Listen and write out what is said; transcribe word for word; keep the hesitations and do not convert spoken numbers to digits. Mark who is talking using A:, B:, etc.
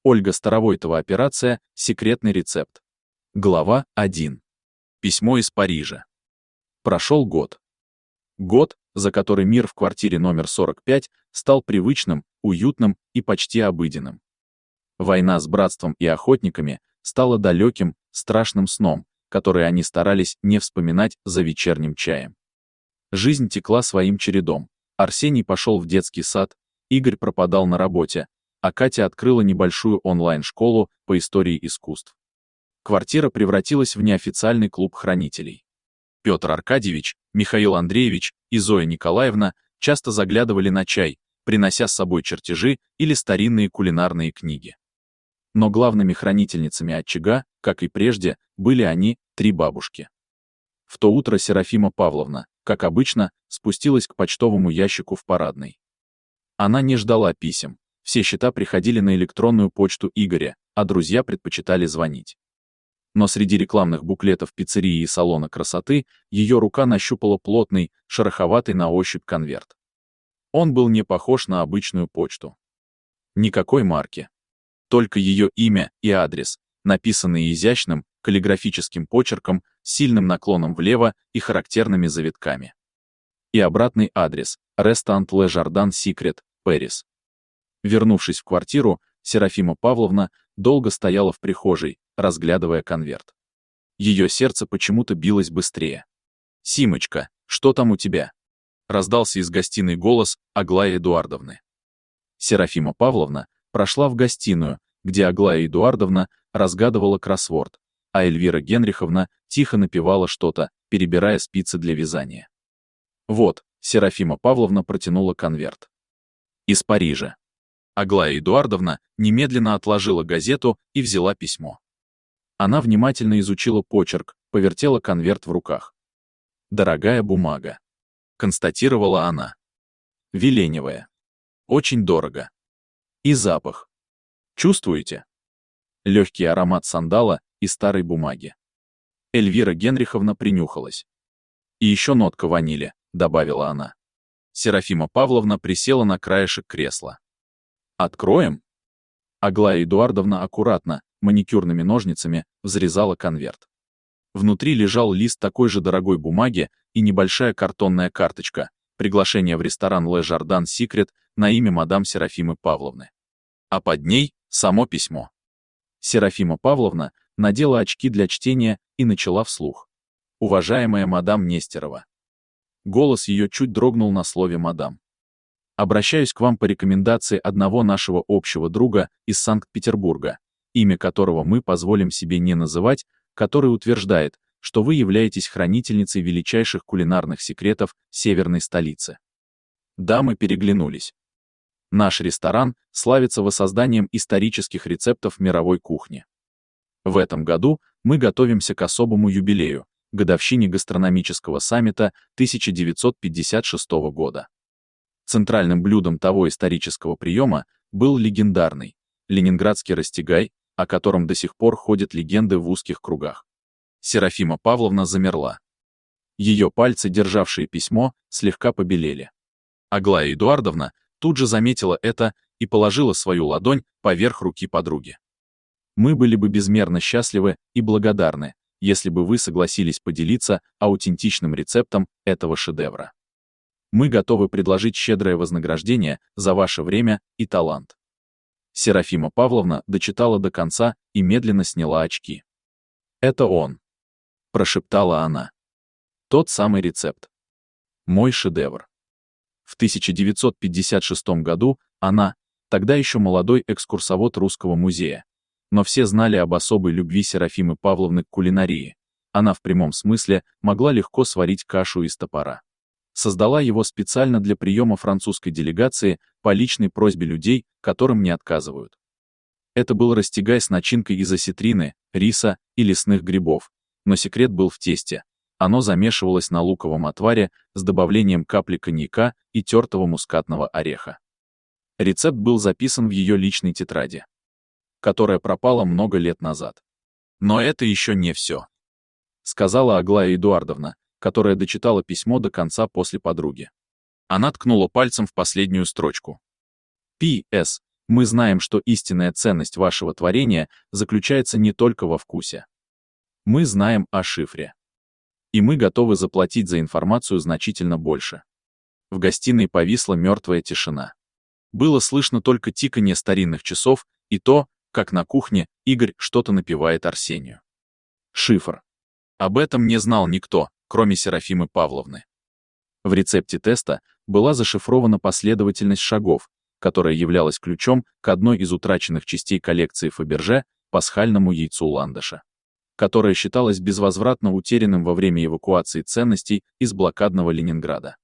A: Ольга Старовойтова. Операция «Секретный рецепт». Глава первая. Письмо из Парижа. Прошел год. Год, за который мир в квартире номер сорок пять стал привычным, уютным и почти обыденным. Война с братством и охотниками стала далеким, страшным сном, который они старались не вспоминать за вечерним чаем. Жизнь текла своим чередом. Арсений пошел в детский сад, Игорь пропадал на работе, а Катя открыла небольшую онлайн-школу по истории искусств. Квартира превратилась в неофициальный клуб хранителей. Петр Аркадьевич, Михаил Андреевич и Зоя Николаевна часто заглядывали на чай, принося с собой чертежи или старинные кулинарные книги. Но главными хранительницами очага, как и прежде, были они, три бабушки. В то утро Серафима Павловна, как обычно, спустилась к почтовому ящику в парадной. Она не ждала писем, все счета приходили на электронную почту Игоря, а друзья предпочитали звонить. Но среди рекламных буклетов пиццерии и салона красоты ее рука нащупала плотный, шероховатый на ощупь конверт. Он был не похож на обычную почту. Никакой марки. Только ее имя и адрес, написанные изящным, каллиграфическим почерком, с сильным наклоном влево и характерными завитками. И обратный адрес — Ресторан Ле Жардан Секрет, Пэрис. Вернувшись в квартиру, Серафима Павловна долго стояла в прихожей, разглядывая конверт. Ее сердце почему-то билось быстрее. «Симочка, что там у тебя?» — раздался из гостиной голос Аглаи Эдуардовны. Серафима Павловна прошла в гостиную, где Аглая Эдуардовна разгадывала кроссворд, а Эльвира Генриховна тихо напевала что-то, перебирая спицы для вязания. Вот, Серафима Павловна протянула конверт. Из Парижа. Аглая Эдуардовна немедленно отложила газету и взяла письмо. Она внимательно изучила почерк, повертела конверт в руках. «Дорогая бумага», — констатировала она. «Веленевая. Очень дорого. И запах. Чувствуете? Легкий аромат сандала и старой бумаги». Эльвира Генриховна принюхалась. «И еще нотка ванили», — добавила она. Серафима Павловна присела на краешек кресла. «Откроем?» Аглая Эдуардовна аккуратно, маникюрными ножницами, взрезала конверт. Внутри лежал лист такой же дорогой бумаги и небольшая картонная карточка, приглашение в ресторан Ле Жардан Секрет на имя мадам Серафимы Павловны. А под ней само письмо. Серафима Павловна надела очки для чтения и начала вслух. «Уважаемая мадам Нестерова». Голос ее чуть дрогнул на слове «мадам». «Обращаюсь к вам по рекомендации одного нашего общего друга из Санкт-Петербурга, имя которого мы позволим себе не называть, который утверждает, что вы являетесь хранительницей величайших кулинарных секретов северной столицы». Дамы переглянулись. Наш ресторан славится воссозданием исторических рецептов мировой кухни. В этом году мы готовимся к особому юбилею, годовщине гастрономического саммита тысяча девятьсот пятьдесят шестого года. Центральным блюдом того исторического приема был легендарный ленинградский растягай, о котором до сих пор ходят легенды в узких кругах. Серафима Павловна замерла. Ее пальцы, державшие письмо, слегка побелели. Аглая Эдуардовна тут же заметила это и положила свою ладонь поверх руки подруги. «Мы были бы безмерно счастливы и благодарны, если бы вы согласились поделиться аутентичным рецептом этого шедевра. Мы готовы предложить щедрое вознаграждение за ваше время и талант». Серафима Павловна дочитала до конца и медленно сняла очки. «Это он», — прошептала она. «Тот самый рецепт. Мой шедевр». В тысяча девятьсот пятьдесят шестом году она, тогда еще молодой экскурсовод Русского музея, но все знали об особой любви Серафимы Павловны к кулинарии. Она в прямом смысле могла легко сварить кашу из топора. Создала его специально для приема французской делегации по личной просьбе людей, которым не отказывают. Это был растягай с начинкой из осетрины, риса и лесных грибов, но секрет был в тесте. Оно замешивалось на луковом отваре с добавлением капли коньяка и тертого мускатного ореха. Рецепт был записан в ее личной тетради, которая пропала много лет назад. «Но это еще не все», — сказала Аглая Эдуардовна, которая дочитала письмо до конца после подруги. Она ткнула пальцем в последнюю строчку. «Пи Эс. Мы знаем, что истинная ценность вашего творения заключается не только во вкусе. Мы знаем о шифре. И мы готовы заплатить за информацию значительно больше. В гостиной повисла мертвая тишина. Было слышно только тиканье старинных часов и то, как на кухне Игорь что-то напевает Арсению. Шифр. Об этом не знал никто, кроме Серафимы Павловны. В рецепте теста была зашифрована последовательность шагов, которая являлась ключом к одной из утраченных частей коллекции Фаберже — пасхальному яйцу ландыша, которое считалось безвозвратно утерянным во время эвакуации ценностей из блокадного Ленинграда.